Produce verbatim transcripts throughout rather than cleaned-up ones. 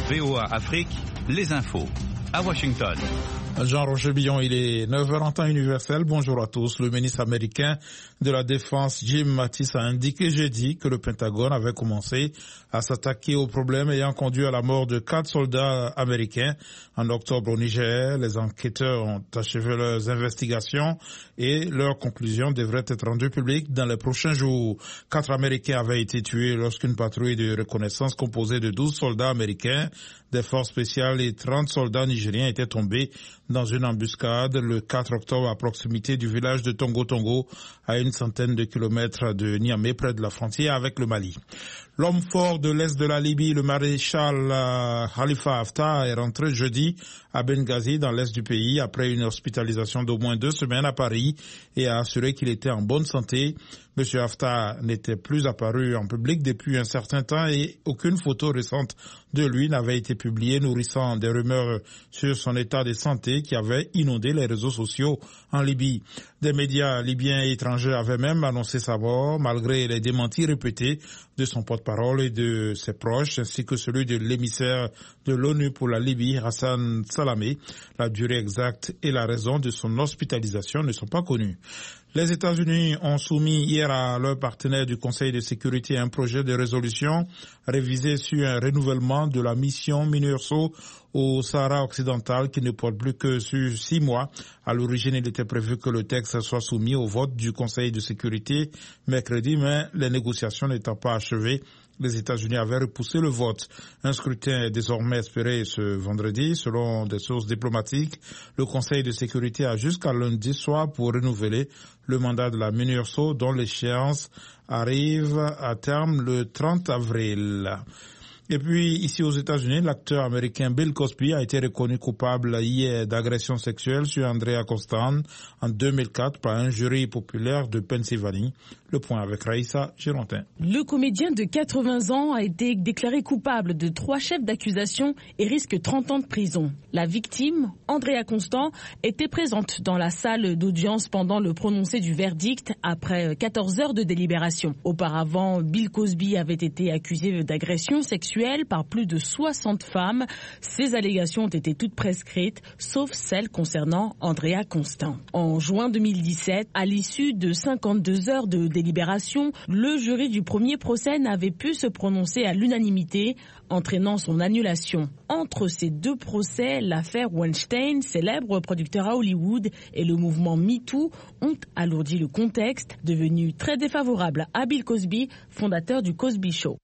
V O A Afrique, les infos. À Washington. Jean-Roger Billon, il est neuf heures en temps universel. Bonjour à tous. Le ministre américain de la Défense, Jim Mattis, a indiqué jeudi que le Pentagone avait commencé à s'attaquer aux problèmes ayant conduit à la mort de quatre soldats américains en octobre au Niger. Les enquêteurs ont achevé leurs investigations et leurs conclusions devraient être rendues publiques dans les prochains jours. Quatre Américains avaient été tués lorsqu'une patrouille de reconnaissance composée de douze soldats américains, des forces spéciales et trente soldats nigériens étaient tombés dans une embuscade le quatre octobre à proximité du village de Tongo Tongo, à une centaine de kilomètres de Niamey, près de la frontière avec le Mali. L'homme fort de l'Est de la Libye, le maréchal Khalifa Haftar, est rentré jeudi à Benghazi, dans l'Est du pays, après une hospitalisation d'au moins deux semaines à Paris, et a assuré qu'il était en bonne santé. Monsieur Haftar n'était plus apparu en public depuis un certain temps et aucune photo récente de lui n'avait été publiée, nourrissant des rumeurs sur son état de santé qui avait inondé les réseaux sociaux en Libye. Des médias libyens et étrangers avaient même annoncé sa mort, malgré les démentis répétés de son porte-parole et de ses proches, ainsi que celui de l'émissaire de l'ONU pour la Libye, Hassan Salamé. La durée exacte et la raison de son hospitalisation ne sont pas connues. Les États-Unis ont soumis hier à leurs partenaires du Conseil de sécurité un projet de résolution révisé sur un renouvellement de la mission MINURSO au Sahara occidental qui ne porte plus que sur six mois. À l'origine, il était prévu que le texte soit soumis au vote du Conseil de sécurité mercredi, mais les négociations n'étant pas achevées, les États-Unis avaient repoussé le vote. Un scrutin est désormais espéré ce vendredi. Selon des sources diplomatiques, le Conseil de sécurité a jusqu'à lundi soir pour renouveler le mandat de la MINURSO, dont l'échéance arrive à terme le trente avril. Et puis, ici aux États-Unis, l'acteur américain Bill Cosby a été reconnu coupable hier d'agression sexuelle sur Andrea Constand en deux mille quatre par un jury populaire de Pennsylvanie. Le point avec Raïssa Girontin. Le comédien de quatre-vingts ans a été déclaré coupable de trois chefs d'accusation et risque trente ans de prison. La victime, Andrea Constand, était présente dans la salle d'audience pendant le prononcé du verdict après quatorze heures de délibération. Auparavant, Bill Cosby avait été accusé d'agression sexuelle par plus de soixante femmes. Ces allégations ont été toutes prescrites, sauf celles concernant Andrea Constand. En juin deux mille dix-sept, à l'issue de cinquante-deux heures de délibération, le jury du premier procès n'avait pu se prononcer à l'unanimité, entraînant son annulation. Entre ces deux procès, l'affaire Weinstein, célèbre producteur à Hollywood, et le mouvement MeToo ont alourdi le contexte, devenu très défavorable à Bill Cosby, fondateur du Cosby Show.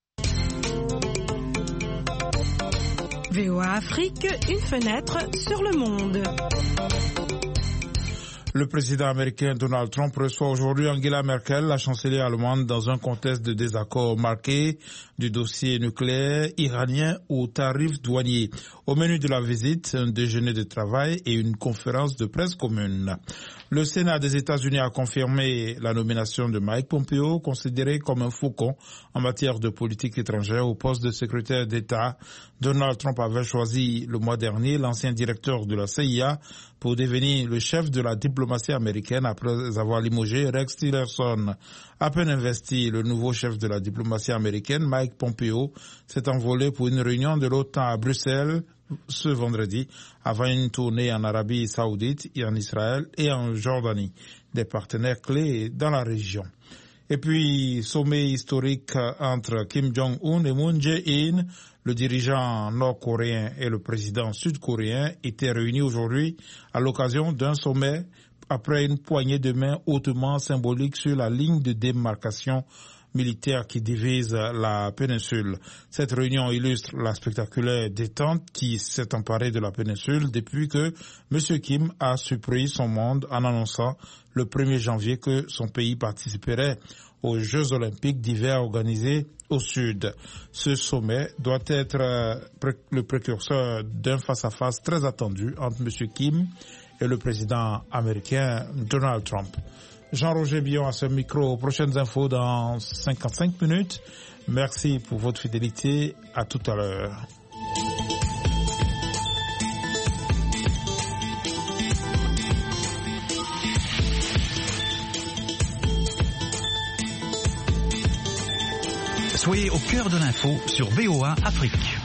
V O A Afrique, une fenêtre sur le monde. Le président américain Donald Trump reçoit aujourd'hui Angela Merkel, la chancelière allemande, dans un contexte de désaccord marqué du dossier nucléaire iranien aux tarifs douaniers. Au menu de la visite, un déjeuner de travail et une conférence de presse commune. Le Sénat des États-Unis a confirmé la nomination de Mike Pompeo, considéré comme un faucon en matière de politique étrangère au poste de secrétaire d'État. Donald Trump avait choisi le mois dernier l'ancien directeur de la C I A pour devenir le chef de la diplomatie américaine après avoir limogé Rex Tillerson. À peine investi, le nouveau chef de la diplomatie américaine, Mike Pompeo, s'est envolé pour une réunion de l'OTAN à Bruxelles ce vendredi, avant une tournée en Arabie Saoudite, et en Israël et en Jordanie, des partenaires clés dans la région. Et puis, sommet historique entre Kim Jong-un et Moon Jae-in, le dirigeant nord-coréen et le président sud-coréen étaient réunis aujourd'hui à l'occasion d'un sommet après une poignée de main hautement symbolique sur la ligne de démarcation militaire qui divise la péninsule. Cette réunion illustre la spectaculaire détente qui s'est emparée de la péninsule depuis que M. Kim a surpris son monde en annonçant le premier janvier que son pays participerait aux Jeux olympiques d'hiver organisés au sud. Ce sommet doit être le précurseur d'un face-à-face très attendu entre M. Kim et le président américain Donald Trump. Jean-Roger Billon à ce micro. Prochaines infos dans cinquante-cinq minutes. Merci pour votre fidélité. À tout à l'heure. Soyez au cœur de l'info sur V O A Afrique.